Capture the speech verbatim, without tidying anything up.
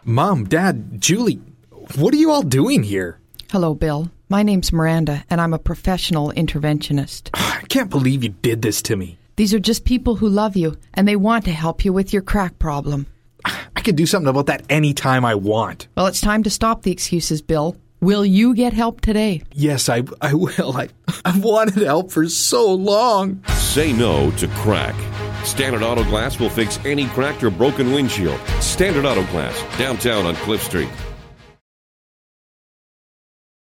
Mom, Dad, Julie, what are you all doing here? Hello, Bill. My name's Miranda, and I'm a professional interventionist. I can't believe you did this to me. These are just people who love you, and they want to help you with your crack problem. I could do something about that anytime I want. Well, it's time to stop the excuses, Bill. Will you get help today? Yes, I, I will. I, I've wanted help for so long. Say no to crack. Standard Auto Glass will fix any cracked or broken windshield. Standard Auto Glass, downtown on Cliff Street.